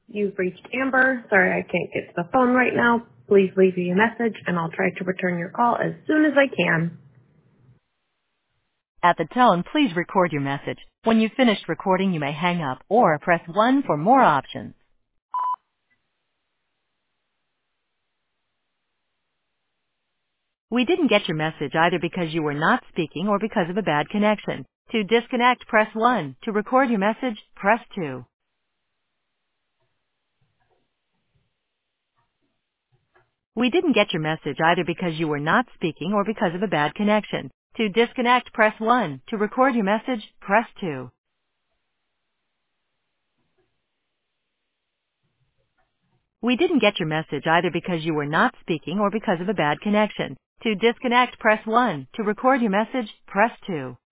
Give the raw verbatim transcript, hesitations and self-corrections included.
You've reached Amber. Sorry I can't get to the phone right now. Please leave me a message and I'll try to return your call as soon as I can. At the tone, please record your message. When you've finished recording, you may hang up or press one for more options. We didn't get your message either because you were not speaking or because of a bad connection. To disconnect, press one. To record your message, press two. We didn't get your message either because you were not speaking or because of a bad connection. To disconnect, press one. To record your message, press two. We didn't get your message either because you were not speaking or because of a bad connection. To disconnect, press one. To record your message, press two.